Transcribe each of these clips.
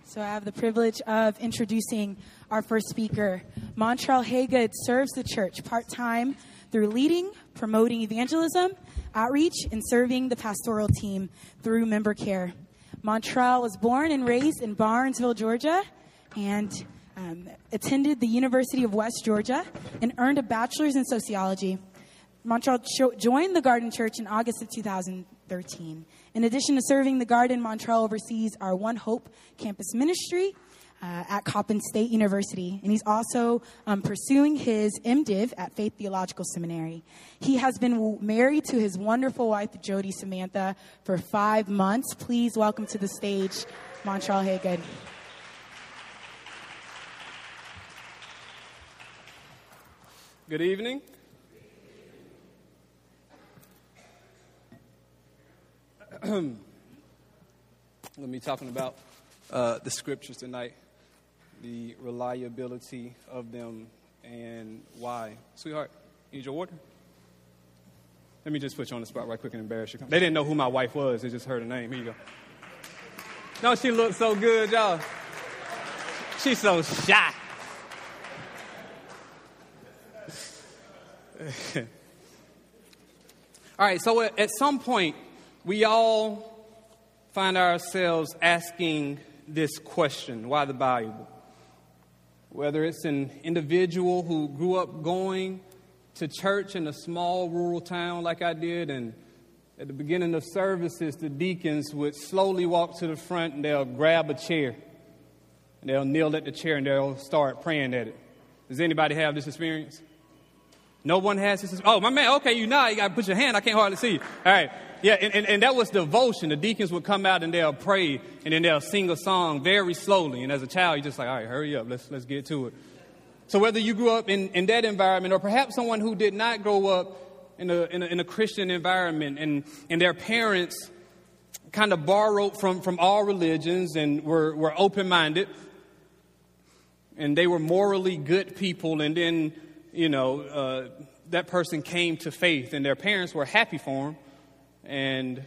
So I have the privilege of introducing our first speaker. Montrell Haygood serves the church part-time through leading, promoting evangelism, outreach, and serving the pastoral team through member care. Montrell was born and raised in Barnesville, Georgia, and attended the University of West Georgia and earned a bachelor's in sociology. Montrell joined the Garden Church in August of 2013. In addition to serving the Garden, Montrell oversees our One Hope campus ministry at Coppin State University, and he's also pursuing his MDiv at Faith Theological Seminary. He has been married to his wonderful wife, Jody Samantha, for 5 months. Please welcome to the stage, Montrell Haygood. Good evening. We'll be talking about the scriptures tonight, the reliability of them, and why. Sweetheart, need your water? Let me just put you on the spot right quick and embarrass you. They didn't know who my wife was. They just heard her name. Here you go. No, she looks so good, y'all. She's so shy. All right, so at some point, we all find ourselves asking this question: why the Bible? Whether it's an individual who grew up going to church in a small rural town like I did, and at the beginning of services, the deacons would slowly walk to the front and they'll grab a chair and they'll kneel at the chair and they'll start praying at it. Does anybody have this experience? No one has this. Oh, my man, okay, you got to put your hand. I can't hardly see you. All right. Yeah, and that was devotion. The deacons would come out and they'll pray, and then they'll sing a song very slowly. And as a child, you're just like, all right, hurry up. Let's get to it. So whether you grew up in that environment, or perhaps someone who did not grow up in a Christian environment, and their parents kind of borrowed from all religions and were open-minded, and they were morally good people, and then that person came to faith, and their parents were happy for them. And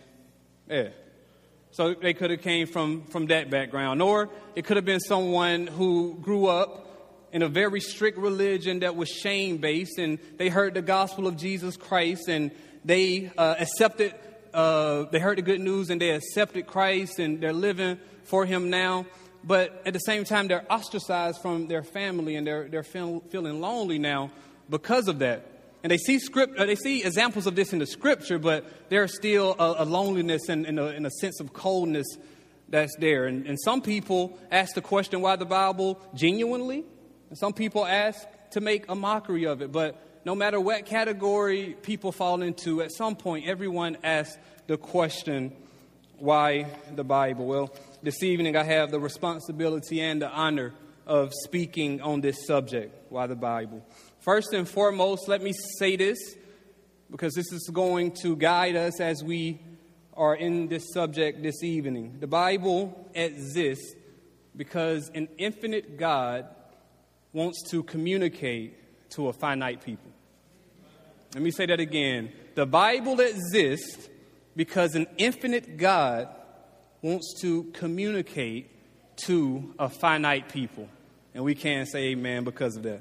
so they could have came from that background, or it could have been someone who grew up in a very strict religion that was shame-based, and they heard the gospel of Jesus Christ, and they accepted. They heard the good news, and they accepted Christ, and they're living for Him now. But at the same time, they're ostracized from their family, and they're feeling lonely now because of that. And they see examples of this in the scripture, but there's still a loneliness and a sense of coldness that's there. And some people ask the question, why the Bible, genuinely? And some people ask to make a mockery of it. But no matter what category people fall into, at some point, everyone asks the question, why the Bible? Well, this evening I have the responsibility and the honor of speaking on this subject, why the Bible. First and foremost, let me say this, because this is going to guide us as we are in this subject this evening. The Bible exists because an infinite God wants to communicate to a finite people. Let me say that again. The Bible exists because an infinite God wants to communicate to a finite people. And we can't say amen because of that.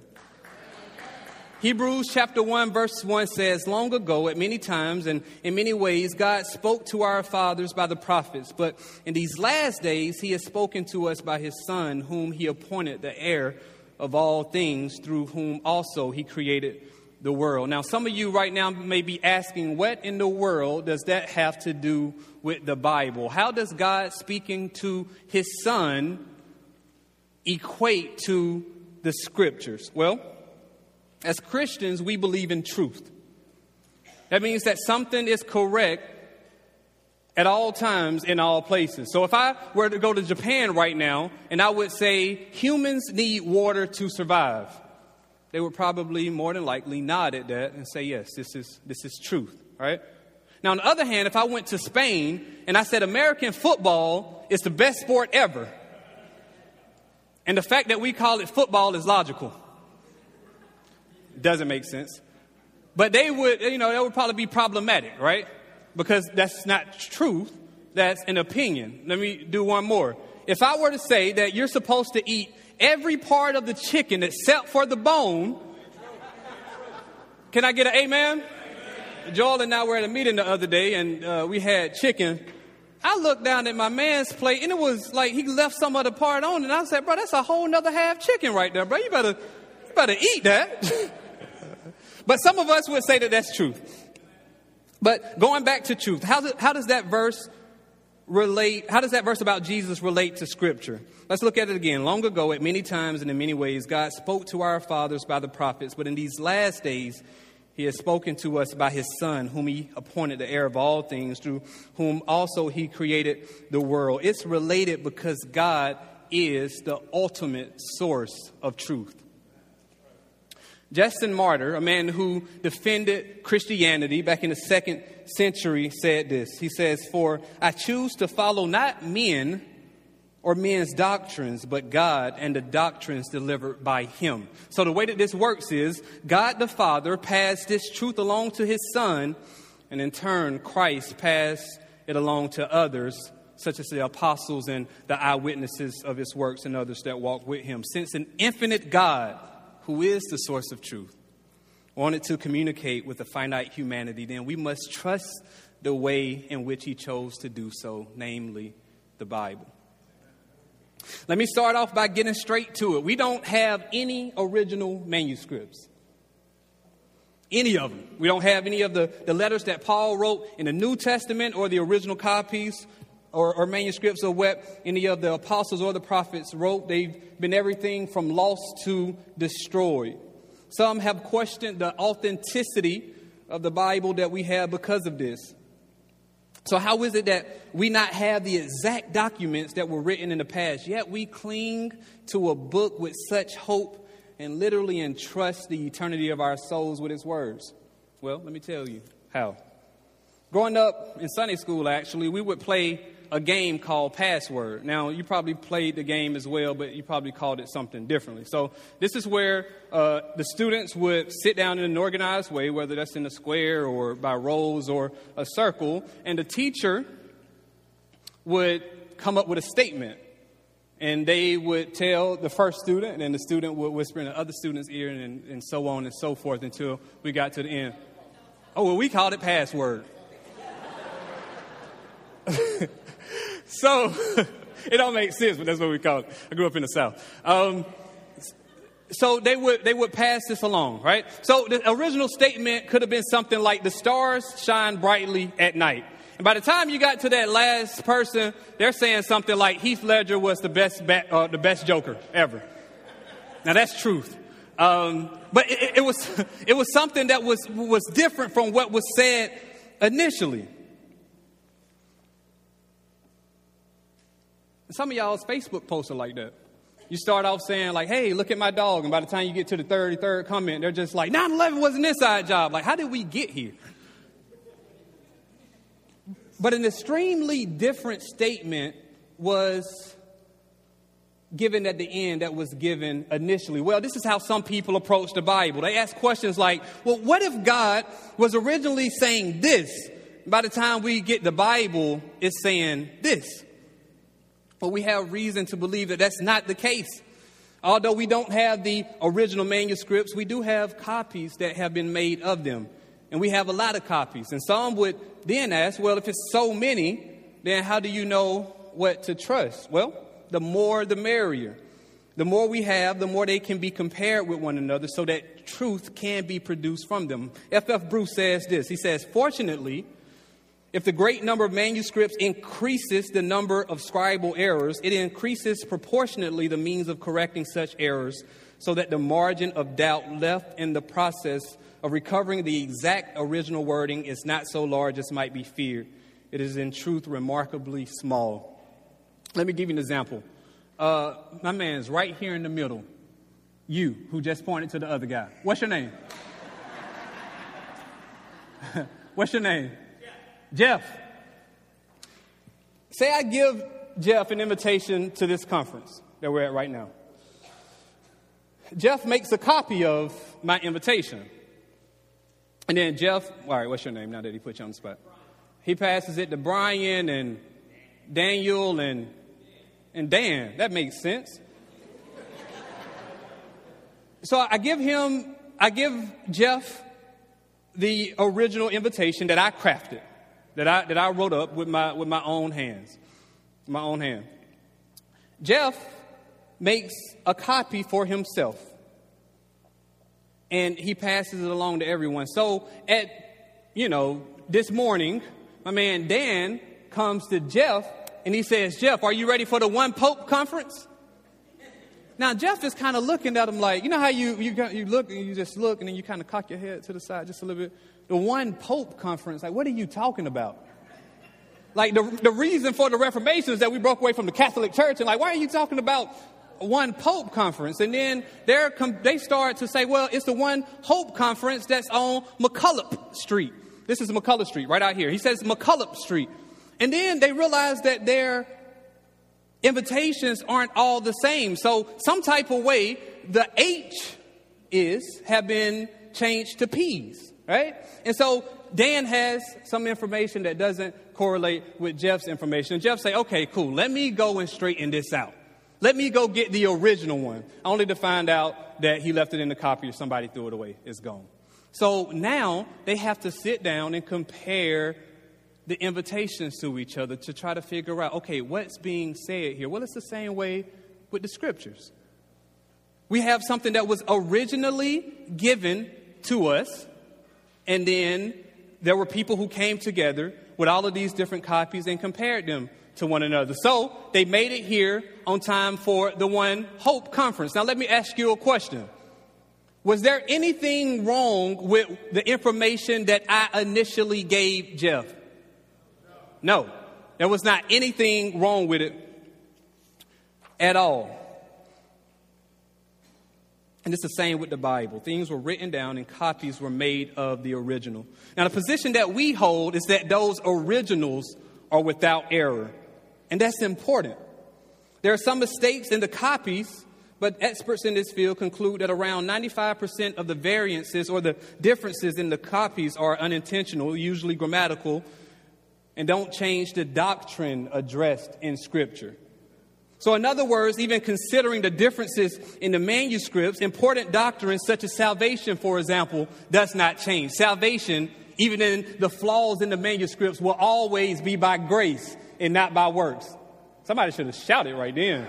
Hebrews chapter 1 verse 1 says, long ago, at many times and in many ways, God spoke to our fathers by the prophets. But in these last days, He has spoken to us by His Son, whom He appointed the heir of all things, through whom also He created the world. Now, some of you right now may be asking, what in the world does that have to do with the Bible? How does God speaking to His Son equate to the scriptures? Well, as Christians, we believe in truth. That means that something is correct at all times, in all places. So if I were to go to Japan right now, and I would say humans need water to survive, they would probably more than likely nod at that and say, yes, this is truth, right? Now, on the other hand, if I went to Spain and I said American football is the best sport ever, and the fact that we call it football is logical, doesn't make sense. But that would probably be problematic, right? Because that's not truth. That's an opinion. Let me do one more. if I were to say that you're supposed to eat every part of the chicken except for the bone, can I get an amen? Joel and I were at a meeting the other day, and we had chicken. I looked down at my man's plate, and it was like he left some of the part on, and I said, bro, that's a whole nother half chicken right there, bro. You better eat that. But some of us would say that that's truth. But going back to truth, how does that verse relate? How does that verse about Jesus relate to Scripture? Let's look at it again. Long ago, at many times and in many ways, God spoke to our fathers by the prophets, but in these last days, He has spoken to us by His Son, whom He appointed the heir of all things, through whom also He created the world. It's related because God is the ultimate source of truth. Justin Martyr, a man who defended Christianity back in the 2nd century, said this. He says, "For I choose to follow not men or men's doctrines, but God and the doctrines delivered by Him." So the way that this works is God the Father passed this truth along to His Son, and in turn, Christ passed it along to others, such as the apostles and the eyewitnesses of His works and others that walk with Him. Since an infinite God, who is the source of truth, wanted to communicate with a finite humanity, then we must trust the way in which He chose to do so, namely the Bible. Let me start off by getting straight to it. We don't have any original manuscripts. Any of them. We don't have any of the letters that Paul wrote in the New Testament or the original copies or manuscripts of what any of the apostles or the prophets wrote. They've been everything from lost to destroyed. Some have questioned the authenticity of the Bible that we have because of this. So how is it that we not have the exact documents that were written in the past, yet we cling to a book with such hope and literally entrust the eternity of our souls with its words? Well, let me tell you how. Growing up in Sunday school, actually, we would play a game called Password. Now, you probably played the game as well, but you probably called it something differently. So this is where the students would sit down in an organized way, whether that's in a square or by rows or a circle, and the teacher would come up with a statement. And they would tell the first student, and then the student would whisper in the other student's ear, and so on and so forth until we got to the end. Oh, well, we called it Password. So, it don't make sense, but that's what we call it. I grew up in the South. So they would pass this along, right? So the original statement could have been something like, "The stars shine brightly at night." And by the time you got to that last person, they're saying something like, "Heath Ledger was the best Joker ever." Now that's truth. But it was something that was different from what was said initially. Some of y'all's Facebook posts are like that. You start off saying like, "Hey, look at my dog." And by the time you get to the third comment, they're just like, 9/11 was an inside job. Like, how did we get here? But an extremely different statement was given at the end that was given initially. Well, this is how some people approach the Bible. They ask questions like, well, what if God was originally saying this? By the time we get the Bible, it's saying this. But we have reason to believe that that's not the case. Although we don't have the original manuscripts, we do have copies that have been made of them. And we have a lot of copies. And some would then ask, well, if it's so many, then how do you know what to trust? Well, the more the merrier. The more we have, the more they can be compared with one another so that truth can be produced from them. F.F. Bruce says this. He says, "Fortunately, if the great number of manuscripts increases the number of scribal errors, it increases proportionately the means of correcting such errors so that the margin of doubt left in the process of recovering the exact original wording is not so large as might be feared. It is in truth remarkably small." Let me give you an example. My man's right here in the middle. You, who just pointed to the other guy. What's your name? What's your name? Jeff. Say I give Jeff an invitation to this conference that we're at right now. Jeff makes a copy of my invitation. And then Jeff, all right, what's your name now that he put you on the spot? He passes it to Brian and Daniel and and Dan. That makes sense. So I give Jeff the original invitation that I crafted, that I wrote up with my own hands, my own hand. Jeff makes a copy for himself, and he passes it along to everyone. So this morning, my man Dan comes to Jeff, and he says, Jeff, are you ready for the One Pope Conference? Now, Jeff is kind of looking at him like, you know how you look and you just look and then you kind of cock your head to the side just a little bit. The One Pope Conference, like, what are you talking about? Like, the reason for the Reformation is that we broke away from the Catholic Church, and like, why are you talking about One Pope Conference? And then they start to say, well, it's the One Hope Conference that's on McCulloch Street. This is McCulloch Street right out here. He says McCulloch Street. And then they realize that their invitations aren't all the same. So some type of way, the H have been changed to P's, right? And so Dan has some information that doesn't correlate with Jeff's information. And Jeff say, okay, cool. Let me go and straighten this out. Let me go get the original one, only to find out that he left it in the copy or somebody threw it away. It's gone. So now they have to sit down and compare the invitations to each other to try to figure out, okay, what's being said here? Well, it's the same way with the scriptures. We have something that was originally given to us, and then there were people who came together with all of these different copies and compared them to one another. So they made it here on time for the One Hope Conference. Now, let me ask you a question. Was there anything wrong with the information that I initially gave Jeff? No, there was not anything wrong with it at all. And it's the same with the Bible. Things were written down and copies were made of the original. Now, the position that we hold is that those originals are without error. And that's important. There are some mistakes in the copies, but experts in this field conclude that around 95% of the variances or the differences in the copies are unintentional, usually grammatical, and don't change the doctrine addressed in Scripture. So in other words, even considering the differences in the manuscripts, important doctrines such as salvation, for example, does not change. Salvation, even in the flaws in the manuscripts, will always be by grace and not by works. Somebody should have shouted right then.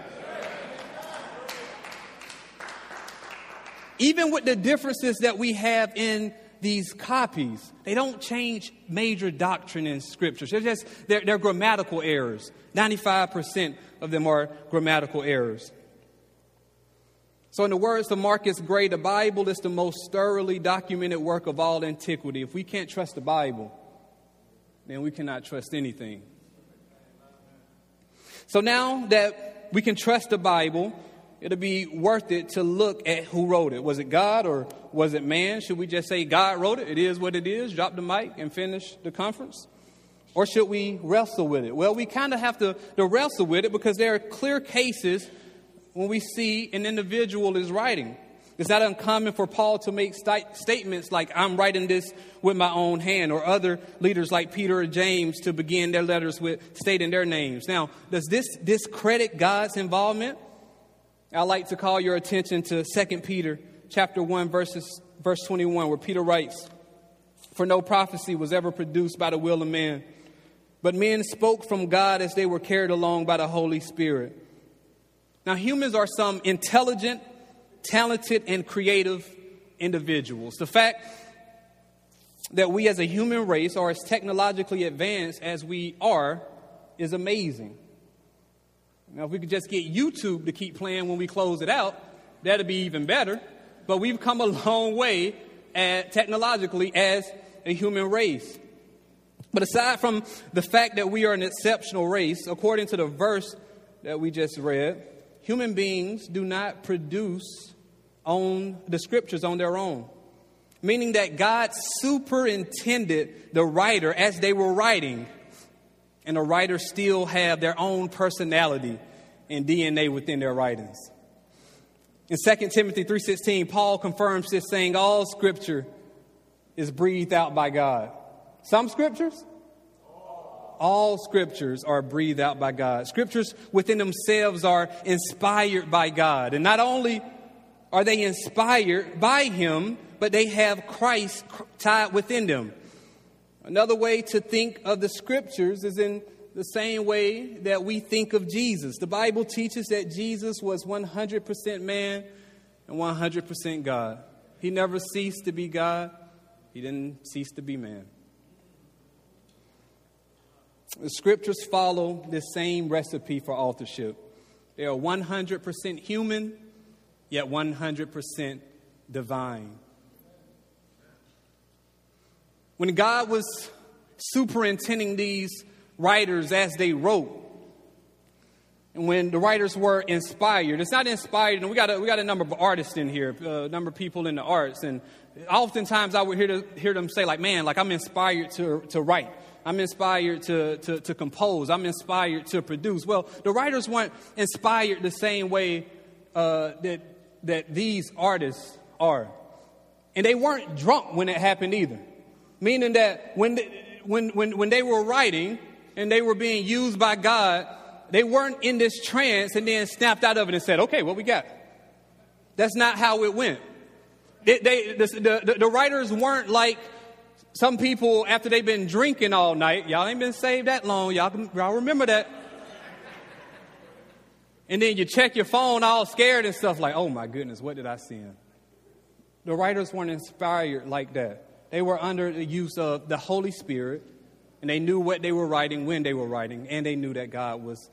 Even with the differences that we have in these copies, they don't change major doctrine in scriptures. They're grammatical errors. 95% of them are grammatical errors. So in the words of Marcus Gray, the Bible is the most thoroughly documented work of all antiquity. If we can't trust the Bible, then we cannot trust anything. So now that we can trust the Bible, it'll be worth it to look at who wrote it. Was it God or was it man? Should we just say God wrote it? It is what it is. Drop the mic and finish the conference. Or should we wrestle with it? Well, we kind of have to wrestle with it because there are clear cases when we see an individual is writing. It's not uncommon for Paul to make statements like, I'm writing this with my own hand, or other leaders like Peter or James to begin their letters with stating their names. Now, does this discredit God's involvement? I'd like to call your attention to 2 Peter chapter 1, verse 21, where Peter writes, "For no prophecy was ever produced by the will of man, but men spoke from God as they were carried along by the Holy Spirit." Now, humans are some intelligent, talented, and creative individuals. The fact that we as a human race are as technologically advanced as we are is amazing. Now, if we could just get YouTube to keep playing when we close it out, that'd be even better. But we've come a long way technologically as a human race. But aside from the fact that we are an exceptional race, according to the verse that we just read, human beings do not produce on the scriptures on their own. Meaning that God superintended the writer as they were writing. And the writers still have their own personality and DNA within their writings. In 2 Timothy 3:16, Paul confirms this, saying all scripture is breathed out by God. Some scriptures? all scriptures are breathed out by God. Scriptures within themselves are inspired by God. And not only are they inspired by him, but they have Christ tied within them. Another way to think of the scriptures is in the same way that we think of Jesus. The Bible teaches that Jesus was 100% man and 100% God. He never ceased to be God. He didn't cease to be man. The scriptures follow the same recipe for authorship. They are 100% human, yet 100% divine. When God was superintending these writers as they wrote, and when the writers were inspired, it's not inspired, and we got a number of artists in here, a number of people in the arts, and oftentimes I would hear them say, like, man, like I'm inspired to write. I'm inspired to compose. I'm inspired to produce. Well, the writers weren't inspired the same way that these artists are. And they weren't drunk when it happened either. Meaning that when they were writing and they were being used by God, they weren't in this trance and then snapped out of it and said, okay, what we got? That's not how it went. The writers weren't like some people after they've been drinking all night. Y'all ain't been saved that long. Y'all remember that. And then you check your phone all scared and stuff like, oh my goodness, what did I sin? The writers weren't inspired like that. They were under the use of the Holy Spirit, and they knew what they were writing, when they were writing, and they knew that God was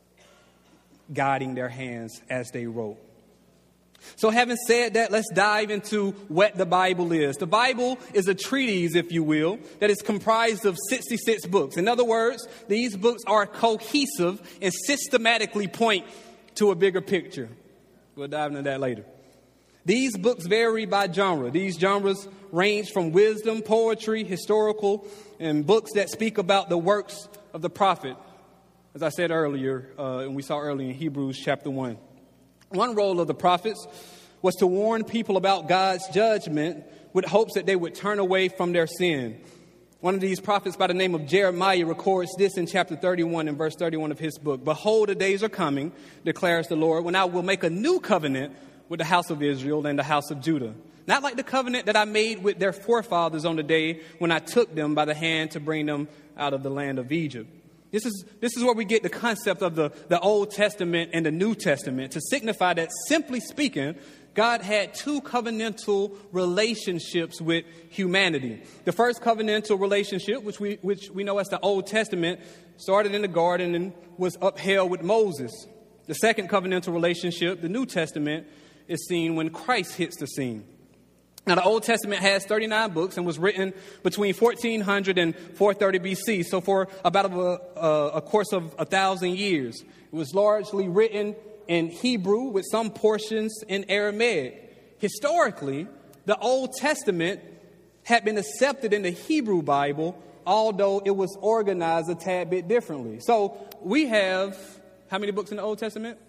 guiding their hands as they wrote. So having said that, let's dive into what the Bible is. The Bible is a treatise, if you will, that is comprised of 66 books. In other words, these books are cohesive and systematically point to a bigger picture. We'll dive into that later. These books vary by genre. These genres range from wisdom, poetry, historical, and books that speak about the works of the prophet. As I said earlier, and we saw earlier in Hebrews chapter 1. One role of the prophets was to warn people about God's judgment with hopes that they would turn away from their sin. One of these prophets by the name of Jeremiah records this in chapter 31 and verse 31 of his book. Behold, the days are coming, declares the Lord, when I will make a new covenant with the house of Israel and the house of Judah. Not like the covenant that I made with their forefathers on the day when I took them by the hand to bring them out of the land of Egypt. This is where we get the concept of the Old Testament and the New Testament to signify that, simply speaking, God had two covenantal relationships with humanity. The first covenantal relationship, which we know as the Old Testament, started in the garden and was upheld with Moses. The second covenantal relationship, the New Testament, is seen when Christ hits the scene. Now, the Old Testament has 39 books and was written between 1400 and 430 BC. So for about a course of 1,000 years, it was largely written in Hebrew with some portions in Aramaic. Historically, the Old Testament had been accepted in the Hebrew Bible, although it was organized a tad bit differently. So we have, how many books in the Old Testament?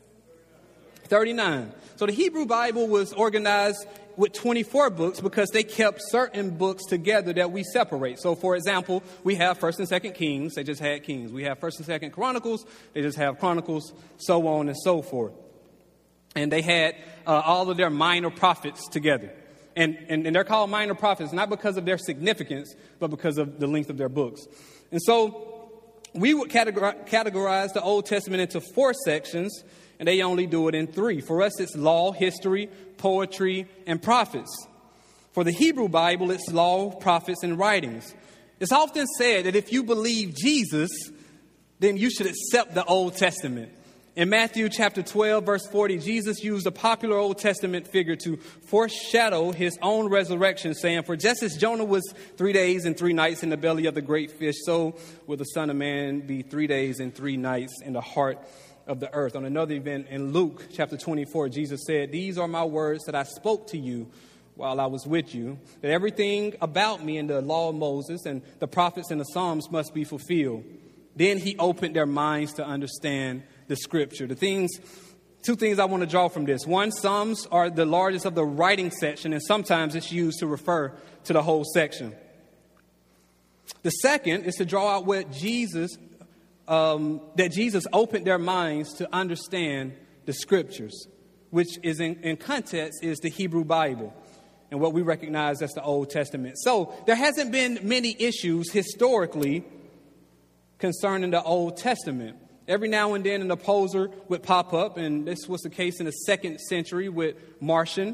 39. So the Hebrew Bible was organized with 24 books because they kept certain books together that we separate. So, for example, we have 1st and 2nd Kings. They just had Kings. We have 1st and 2nd Chronicles. They just have Chronicles, so on and so forth. And they had all of their minor prophets together. And they're called minor prophets not because of their significance, but because of the length of their books. And so we would categorize the Old Testament into 4 sections, and they only do it in 3. For us, it's law, history, poetry, and prophets. For the Hebrew Bible, it's law, prophets, and writings. It's often said that if you believe Jesus, then you should accept the Old Testament. In Matthew chapter 12, verse 40, Jesus used a popular Old Testament figure to foreshadow his own resurrection, saying, for just as Jonah was 3 days and 3 nights in the belly of the great fish, so will the Son of Man be 3 days and 3 nights in the heart of the earth. On another event in Luke chapter 24, Jesus said, these are my words that I spoke to you while I was with you, that everything about me in the law of Moses and the prophets and the Psalms must be fulfilled. Then he opened their minds to understand the scripture. Two things I want to draw from this. One, Psalms are the largest of the writing section, and sometimes it's used to refer to the whole section. The second is to draw out what Jesus that Jesus opened their minds to understand the scriptures, which is in context is the Hebrew Bible and what we recognize as the Old Testament. So there hasn't been many issues historically concerning the Old Testament. Every now and then an opposer would pop up, and this was the case in the 2nd century with Marcion.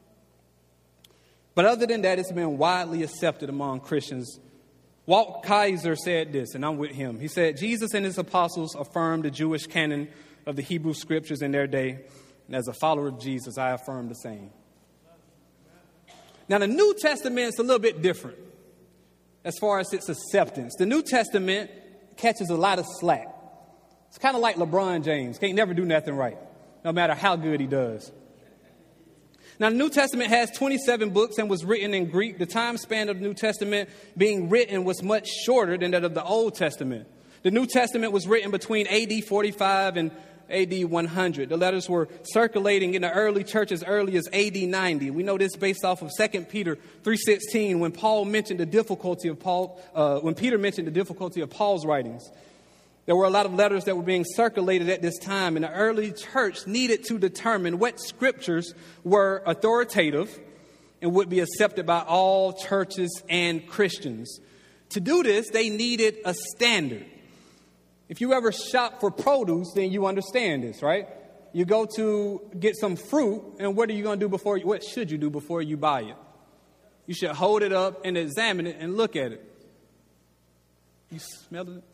But other than that, it's been widely accepted among Christians. Walt Kaiser said this, and I'm with him. He said, Jesus and his apostles affirmed the Jewish canon of the Hebrew scriptures in their day. And as a follower of Jesus, I affirm the same. Now, the New Testament is a little bit different as far as its acceptance. The New Testament catches a lot of slack. It's kind of like LeBron James. Can't never do nothing right, no matter how good he does. Now, the New Testament has 27 books and was written in Greek. The time span of the New Testament being written was much shorter than that of the Old Testament. The New Testament was written between AD 45 and AD 100. The letters were circulating in the early church as early as AD 90. We know this based off of 2 Peter 3:16 when Paul mentioned the difficulty of when Peter mentioned the difficulty of Paul's writings. There were a lot of letters that were being circulated at this time, and the early church needed to determine what scriptures were authoritative and would be accepted by all churches and Christians. To do this, they needed a standard. If you ever shop for produce, then you understand this, right? You go to get some fruit, and what are you going to do what should you do before you buy it? You should hold it up and examine it and look at it. You smell it?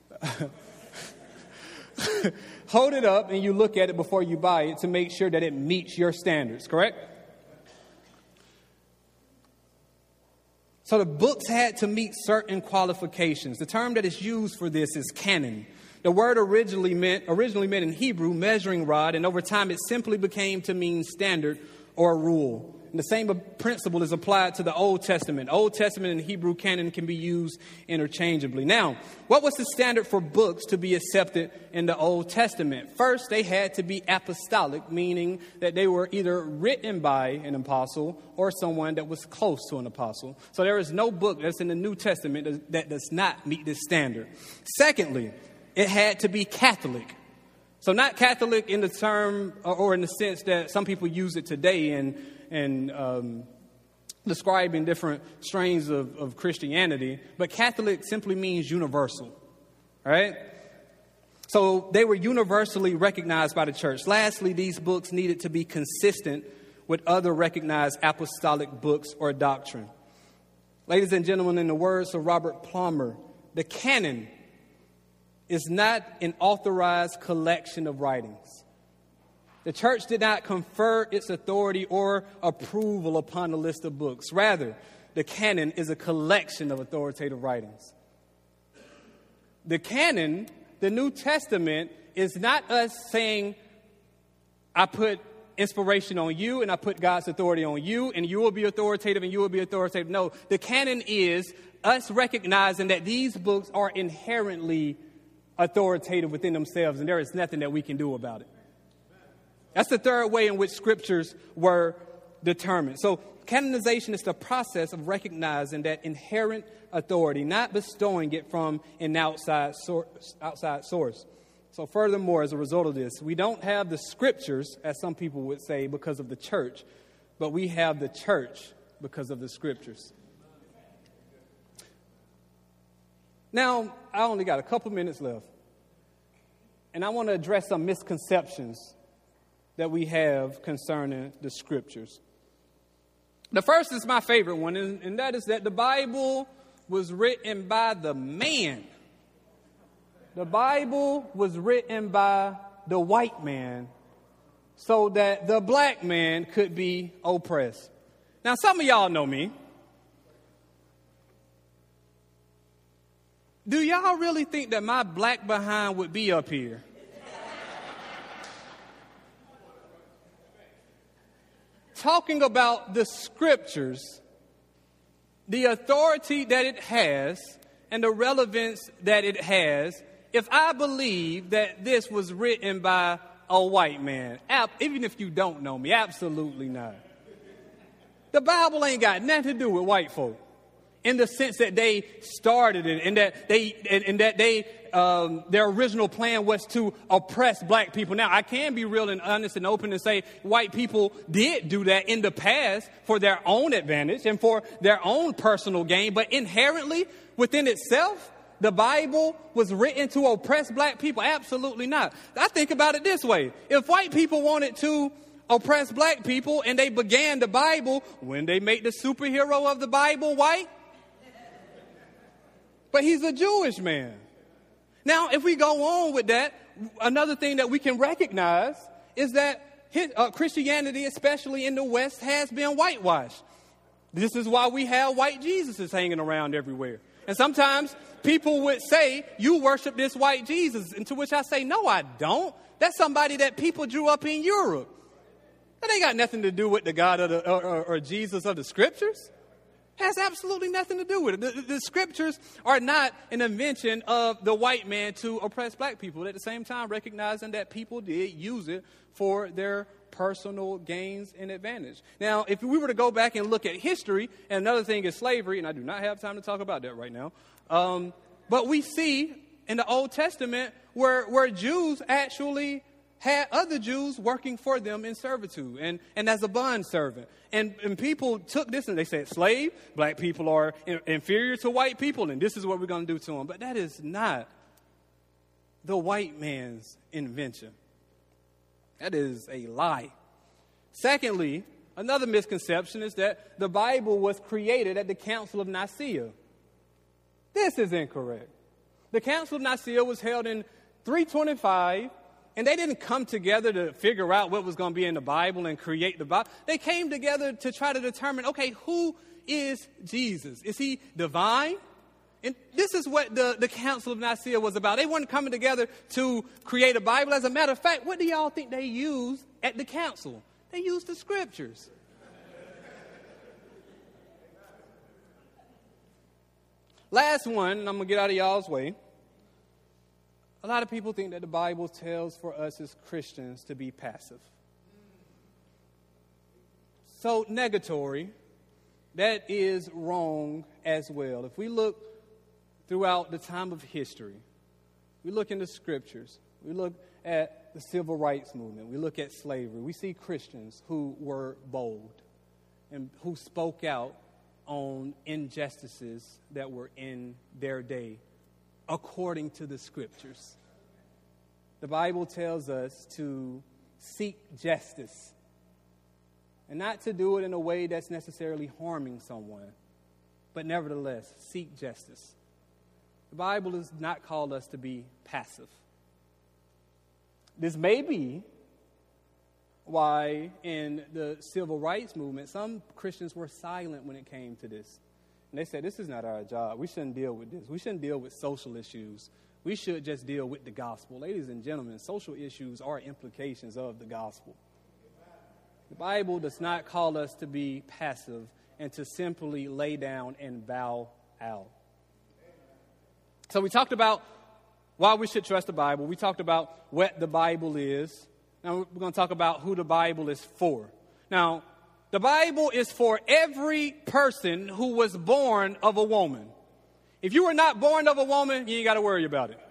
Hold it up and you look at it before you buy it to make sure that it meets your standards, correct? So the books had to meet certain qualifications. The term that is used for this is canon. The word originally meant in Hebrew measuring rod, and over time it simply became to mean standard or rule. And the same principle is applied to the Old Testament. Old Testament and Hebrew canon can be used interchangeably. Now, what was the standard for books to be accepted in the Old Testament? First, they had to be apostolic, meaning that they were either written by an apostle or someone that was close to an apostle. So there is no book that's in the New Testament that does not meet this standard. Secondly, it had to be Catholic. So not Catholic in the term or in the sense that some people use it today and describing different strains of Christianity, but Catholic simply means universal, right? So they were universally recognized by the church. Lastly, these books needed to be consistent with other recognized apostolic books or doctrine. Ladies and gentlemen, in the words of Robert Plummer, the canon is not an authorized collection of writings. The church did not confer its authority or approval upon a list of books. Rather, the canon is a collection of authoritative writings. The canon, the New Testament, is not us saying, I put inspiration on you and I put God's authority on you and you will be authoritative and you will be authoritative. No, the canon is us recognizing that these books are inherently authoritative within themselves and there is nothing that we can do about it. That's the third way in which scriptures were determined. So canonization is the process of recognizing that inherent authority, not bestowing it from an outside source. So furthermore, as a result of this, we don't have the scriptures, as some people would say, because of the church, but we have the church because of the scriptures. Now, I only got a couple minutes left, and I want to address some misconceptions that we have concerning the scriptures. The first is my favorite one, and that is that the Bible was written by the man. The Bible was written by the white man so that the black man could be oppressed. Now, some of y'all know me. Do y'all really think that my black behind would be up here? Talking about the scriptures, the authority that it has, and the relevance that it has, if I believe that this was written by a white man, even if you don't know me, absolutely not. The Bible ain't got nothing to do with white folk. in the sense that they started it and that their original plan was to oppress black people. Now, I can be real and honest and open and say white people did do that in the past for their own advantage and for their own personal gain. But inherently, within itself, the Bible was written to oppress black people. Absolutely not. I think about it this way. If white people wanted to oppress black people and they began the Bible, when they make the superhero of the Bible white? But he's a Jewish man. Now, if we go on with that, another thing that we can recognize is that Christianity, especially in the West, has been whitewashed. This is why we have white Jesuses hanging around everywhere. And sometimes people would say, you worship this white Jesus. And to which I say, no, I don't. That's somebody that people drew up in Europe. That ain't got nothing to do with the God of or Jesus of the Scriptures. Has absolutely nothing to do with it. The Scriptures are not an invention of the white man to oppress black people. At the same time, recognizing that people did use it for their personal gains and advantage. Now, if we were to go back and look at history, and another thing is slavery, and I do not have time to talk about that right now, but we see in the Old Testament where Jews actually had other Jews working for them in servitude and as a bond servant. And people took this and they said, slave, black people are inferior to white people, and this is what we're going to do to them. But that is not the white man's invention. That is a lie. Secondly, another misconception is that the Bible was created at the Council of Nicaea. This is incorrect. The Council of Nicaea was held in 325. And they didn't come together to figure out what was going to be in the Bible and create the Bible. They came together to try to determine, okay, who is Jesus? Is he divine? And this is what the Council of Nicaea was about. They weren't coming together to create a Bible. As a matter of fact, what do y'all think they used at the council? They used the Scriptures. Last one, and I'm going to get out of y'all's way. A lot of people think that the Bible tells for us as Christians to be passive. So, negatory, that is wrong as well. If we look throughout the time of history, we look in the Scriptures, we look at the Civil Rights Movement, we look at slavery, we see Christians who were bold and who spoke out on injustices that were in their day, according to the Scriptures. The Bible tells us to seek justice and not to do it in a way that's necessarily harming someone, but nevertheless, seek justice. The Bible does not call us to be passive. This may be why in the Civil Rights Movement, some Christians were silent when it came to this. And they said, this is not our job. We shouldn't deal with this. We shouldn't deal with social issues. We should just deal with the gospel. Ladies and gentlemen, social issues are implications of the gospel. The Bible does not call us to be passive and to simply lay down and bow out. So we talked about why we should trust the Bible. We talked about what the Bible is. Now we're going to talk about who the Bible is for. Now, the Bible is for every person who was born of a woman. If you were not born of a woman, you ain't got to worry about it.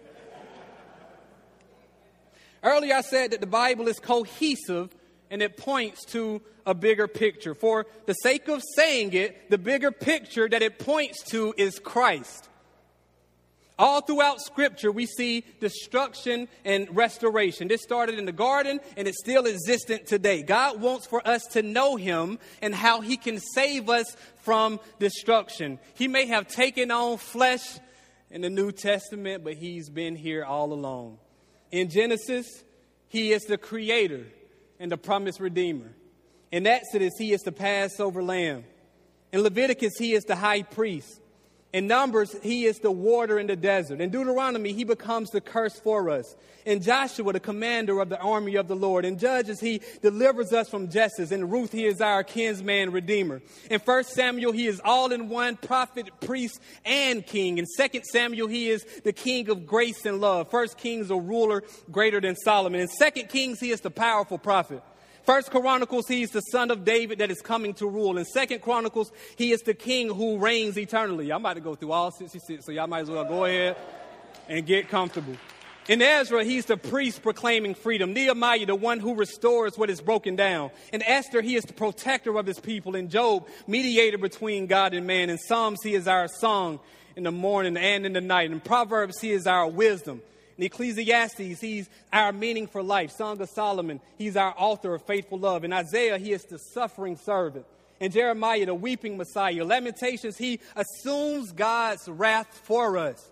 Earlier I said that the Bible is cohesive and it points to a bigger picture. For the sake of saying it, the bigger picture that it points to is Christ. All throughout Scripture, we see destruction and restoration. This started in the garden, and it's still existent today. God wants for us to know Him and how He can save us from destruction. He may have taken on flesh in the New Testament, but He's been here all along. In Genesis, He is the Creator and the promised Redeemer. In Exodus, He is the Passover Lamb. In Leviticus, He is the High Priest. In Numbers, He is the water in the desert. In Deuteronomy, He becomes the curse for us. In Joshua, the commander of the army of the Lord. In Judges, He delivers us from justice. In Ruth, He is our kinsman redeemer. In 1 Samuel, He is all in one, prophet, priest, and king. In 2 Samuel, He is the king of grace and love. 1 Kings, a ruler greater than Solomon. In 2 Kings, He is the powerful prophet. First Chronicles, he is the son of David that is coming to rule. In Second Chronicles, he is the king who reigns eternally. I'm about to go through all 66, so y'all might as well go ahead and get comfortable. In Ezra, he's the priest proclaiming freedom. Nehemiah, the one who restores what is broken down. In Esther, he is the protector of his people. In Job, mediator between God and man. In Psalms, he is our song in the morning and in the night. In Proverbs, he is our wisdom. In Ecclesiastes, he's our meaning for life. Song of Solomon, he's our author of faithful love. In Isaiah, he is the suffering servant. In Jeremiah, the weeping Messiah. Lamentations, he assumes God's wrath for us.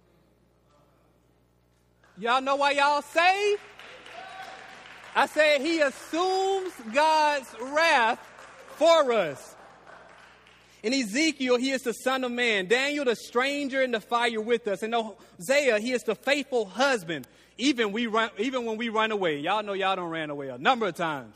Y'all know why y'all saved? I said he assumes God's wrath for us. In Ezekiel, he is the son of man. Daniel, the stranger in the fire with us. In Hosea, he is the faithful husband, even when we run away. Y'all know y'all don't ran away a number of times.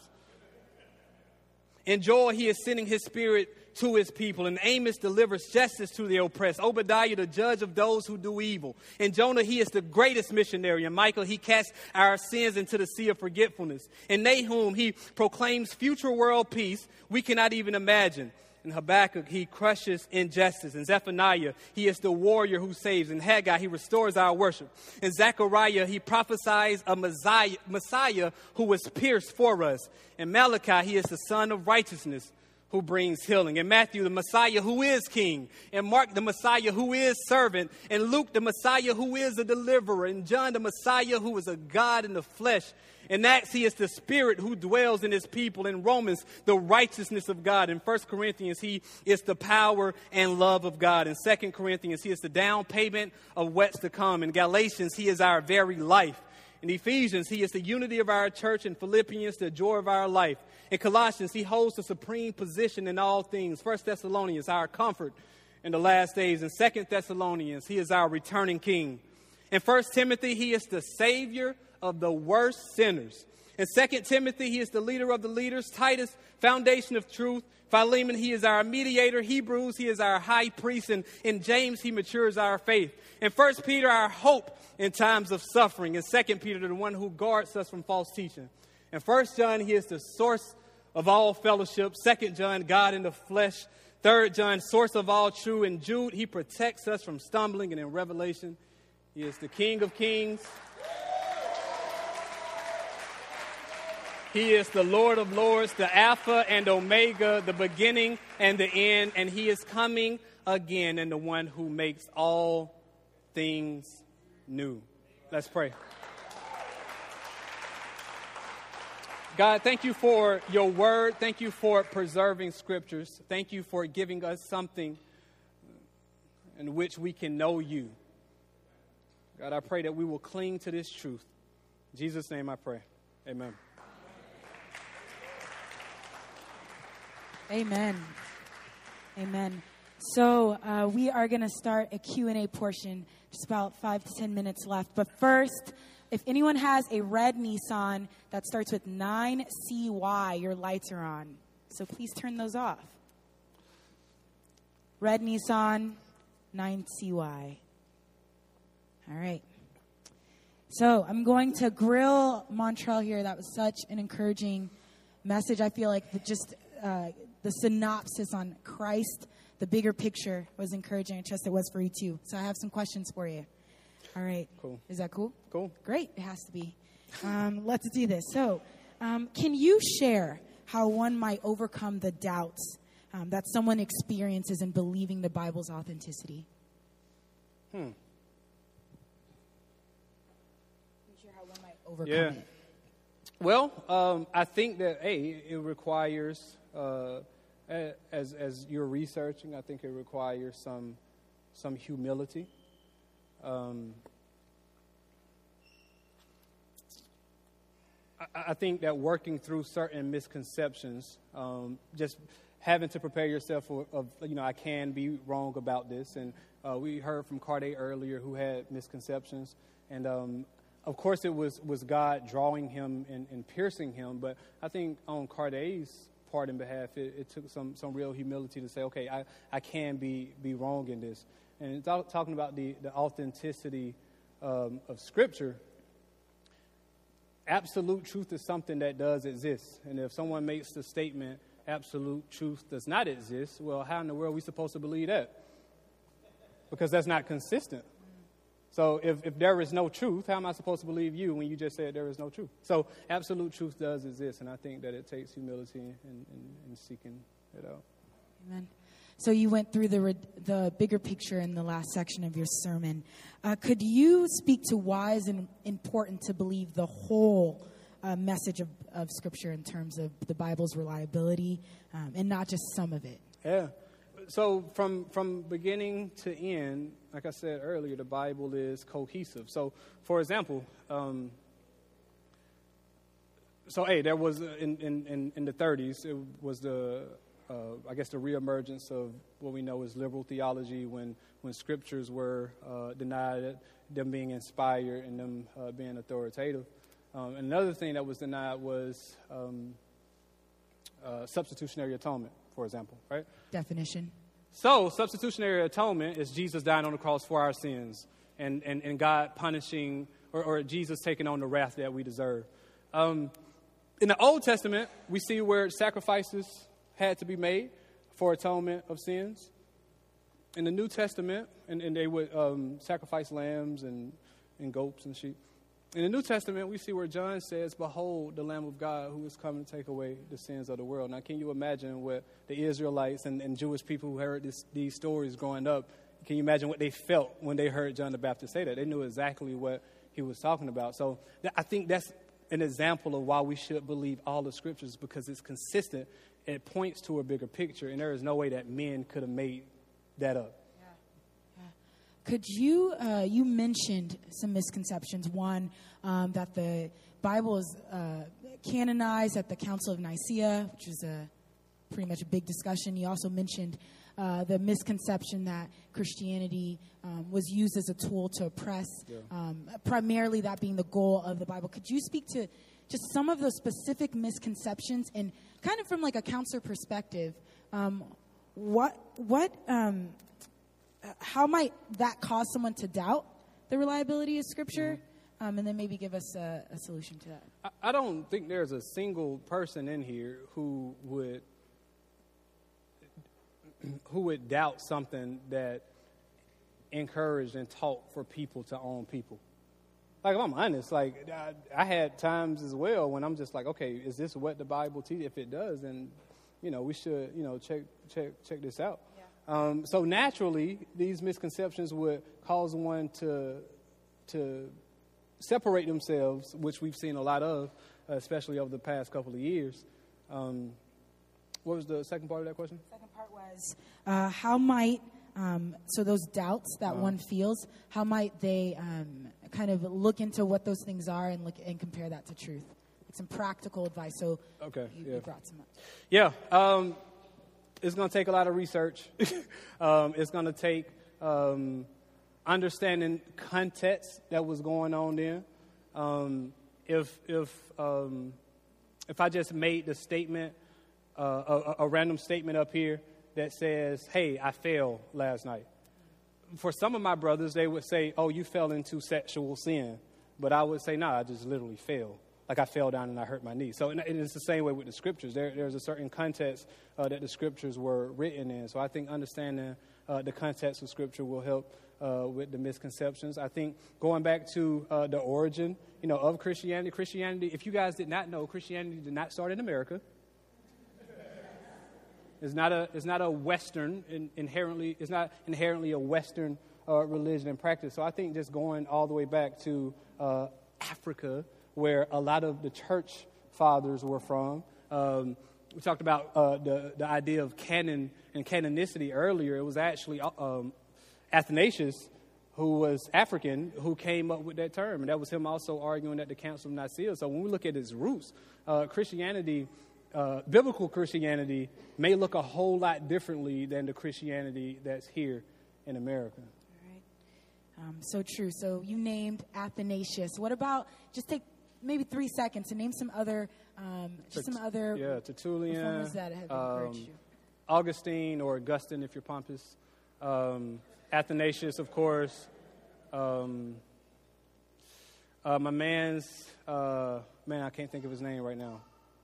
In Joel, he is sending his spirit to his people. And Amos delivers justice to the oppressed. Obadiah, the judge of those who do evil. In Jonah, he is the greatest missionary. In Michael, he casts our sins into the sea of forgetfulness. In Nahum, he proclaims future world peace we cannot even imagine. In Habakkuk, he crushes injustice. In Zephaniah, he is the warrior who saves. In Haggai, he restores our worship. In Zechariah, he prophesies a Messiah who was pierced for us. In Malachi, he is the son of righteousness who brings healing. In Matthew, the Messiah who is king. In Mark, the Messiah who is servant. In Luke, the Messiah who is a deliverer. In John, the Messiah who is a God in the flesh. In Acts, he is the Spirit who dwells in his people. In Romans, the righteousness of God. In 1 Corinthians, he is the power and love of God. In 2 Corinthians, he is the down payment of what's to come. In Galatians, he is our very life. In Ephesians, he is the unity of our church. In Philippians, the joy of our life. In Colossians, he holds the supreme position in all things. 1 Thessalonians, our comfort in the last days. In 2 Thessalonians, he is our returning king. In 1 Timothy, he is the Savior of the worst sinners. In 2 Timothy, he is the leader of the leaders. Titus, foundation of truth. Philemon, he is our mediator. Hebrews, he is our high priest. And in James, he matures our faith. In 1 Peter, our hope in times of suffering. In 2 Peter, the one who guards us from false teaching. In 1 John, he is the source of all fellowship. 2 John, God in the flesh. 3 John, source of all true. In Jude, he protects us from stumbling. And in Revelation, he is the King of kings. He is the Lord of lords, the Alpha and Omega, the beginning and the end. And he is coming again, and the one who makes all things new. Let's pray. God, thank you for your word. Thank you for preserving scriptures. Thank you for giving us something in which we can know you. God, I pray that we will cling to this truth. In Jesus' name I pray. Amen. Amen. Amen. So we are going to start a Q&A portion, just about 5 to 10 minutes left. But first, if anyone has a red Nissan that starts with 9CY, your lights are on. So please turn those off. Red Nissan, 9CY. All right. So I'm going to grill Montreal here. That was such an encouraging message. I feel like the synopsis on Christ, the bigger picture, was encouraging. I trust it was for you too. So I have some questions for you. All right. Cool. Is that cool? Cool. Great. It has to be. Let's do this. So can you share how one might overcome the doubts that someone experiences in believing the Bible's authenticity? Can you share how one might overcome it? Well, I think that, it requires, as you're researching, I think it requires some humility. I think that working through certain misconceptions, just having to prepare yourself for, I can be wrong about this. And we heard from Carde earlier who had misconceptions. And of course, it was God drawing him and piercing him. But I think on Carde's part and behalf, it took some real humility to say, okay, I can be wrong in this. And talking about the authenticity of Scripture, absolute truth is something that does exist. And if someone makes the statement, absolute truth does not exist, well, how in the world are we supposed to believe that? Because that's not consistent. So if there is no truth, how am I supposed to believe you when you just said there is no truth? So absolute truth does exist, and I think that it takes humility in seeking it out. Amen. So you went through the bigger picture in the last section of your sermon. Could you speak to why it's important to believe the whole message of Scripture in terms of the Bible's reliability and not just some of it? Yeah. So from beginning to end, like I said earlier, the Bible is cohesive. So, for example, there was in the 30s, it was the reemergence of what we know as liberal theology when scriptures were denied, them being inspired and them being authoritative. And another thing that was denied was substitutionary atonement, for example, right? Definition. So substitutionary atonement is Jesus dying on the cross for our sins and God punishing or Jesus taking on the wrath that we deserve. In the Old Testament, we see where sacrifices had to be made for atonement of sins. In the New Testament, and they would sacrifice lambs and goats and sheep. In the New Testament, we see where John says, "Behold, the Lamb of God who is coming to take away the sins of the world." Now, can you imagine what the Israelites and Jewish people who heard these stories growing up, can you imagine what they felt when they heard John the Baptist say that? They knew exactly what he was talking about. So I think that's an example of why we should believe all the scriptures, because it's consistent. It points to a bigger picture, and there is no way that men could have made that up. Could you, you mentioned some misconceptions. One, that the Bible is canonized at the Council of Nicaea, which is pretty much a big discussion. You also mentioned the misconception that Christianity was used as a tool to oppress, primarily that being the goal of the Bible. Could you speak to just some of those specific misconceptions and kind of from like a counselor perspective, how might that cause someone to doubt the reliability of Scripture? And then maybe give us a solution to that. I don't think there's a single person in here who would doubt something that encouraged and taught for people to own people. Like, if I'm honest, like I had times as well when I'm just like, okay, is this what the Bible teaches? If it does, then we should check this out. So naturally, these misconceptions would cause one to separate themselves, which we've seen a lot of, especially over the past couple of years. What was the second part of that question? The second part was how might, so those doubts that one feels, how might they kind of look into what those things are and look and compare that to truth? Like some practical advice. So you brought some up. Yeah. It's going to take a lot of research. It's going to take understanding context that was going on there. If I just made the statement, a random statement up here that says, "Hey, I fell last night." For some of my brothers, they would say, "Oh, you fell into sexual sin," but I would say, "No, I just literally fell. Like I fell down and I hurt my knee." So and it's the same way with the scriptures. There's a certain context that the scriptures were written in. So I think understanding the context of scripture will help with the misconceptions. I think going back to the origin, of Christianity, if you guys did not know, Christianity did not start in America. It's not a Western inherently. It's not inherently a Western religion and practice. So I think just going all the way back to Africa, where a lot of the church fathers were from. We talked about the idea of canon and canonicity earlier. It was actually Athanasius, who was African, who came up with that term. And that was him also arguing at the Council of Nicaea. So when we look at its roots, Christianity, biblical Christianity, may look a whole lot differently than the Christianity that's here in America. All right. So true. So you named Athanasius. What about, just take maybe 3 seconds to name some other, Tertullian, reformers that have encouraged you. Augustine or Augustine, if you're pompous. Athanasius, of course. My man's, man, I can't think of his name right now.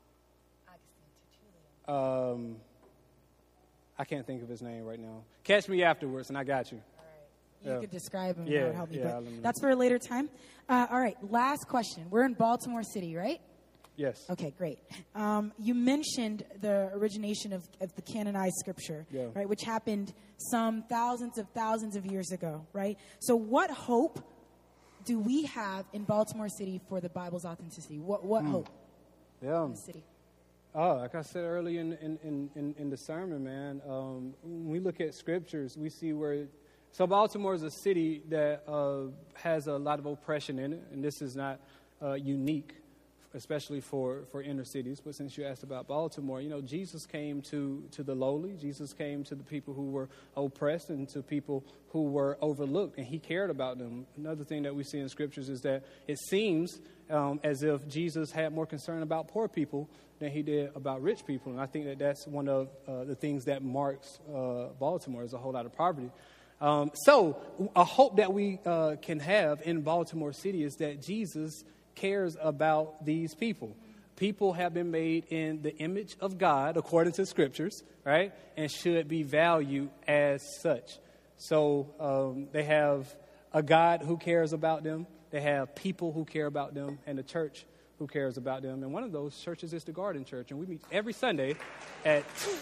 I can't think of his name right now. Catch me afterwards, and I got you. All right. You could describe him. Yeah, That would help me. yeah, But that's for a later time. All right. Last question. We're in Baltimore City, right? Yes. Okay, great. You mentioned the origination of the canonized scripture, Yeah. right, which happened some thousands of years ago, right? So what hope do we have in Baltimore City for the Bible's authenticity? What hope Yeah. in the city? Oh, like I said earlier in the sermon, man, when we look at scriptures, we see where... So Baltimore is a city that has a lot of oppression in it, and this is not unique, especially for inner cities. But since you asked about Baltimore, you know, Jesus came to the lowly. Jesus came to the people who were oppressed and to people who were overlooked, and he cared about them. Another thing that we see in scriptures is that it seems as if Jesus had more concern about poor people than he did about rich people. And I think that that's one of the things that marks Baltimore, is a whole lot of poverty. So a hope that we can have in Baltimore City is that Jesus cares about these people. People have been made in the image of God, according to scriptures, right? And should be valued as such. So they have a God who cares about them. They have people who care about them, and a church who cares about them. And one of those churches is the Garden Church. And we meet every Sunday at...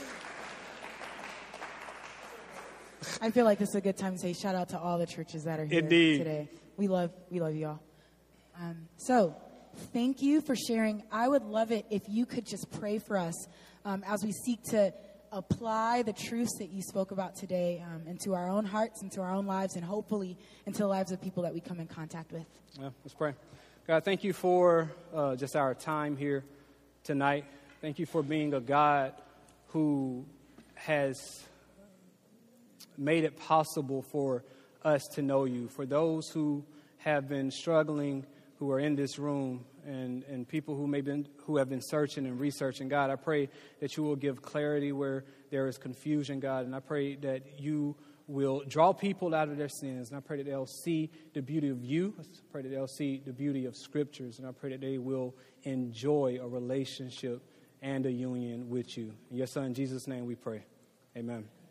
I feel like this is a good time to say shout out to all the churches that are here Indeed. today. We love you all. So thank you for sharing. I would love it if you could just pray for us as we seek to apply the truths that you spoke about today into our own hearts, into our own lives, and hopefully into the lives of people that we come in contact with. Yeah, let's pray. God, thank you for just our time here tonight. Thank you for being a God who has made it possible for us to know you. For those who have been struggling, who are in this room, and people who have been searching and researching, God, I pray that you will give clarity where there is confusion, God, and I pray that you will draw people out of their sins, and I pray that they'll see the beauty of you. I pray that they'll see the beauty of scriptures, and I pray that they will enjoy a relationship and a union with you. In your son Jesus' name we pray. Amen.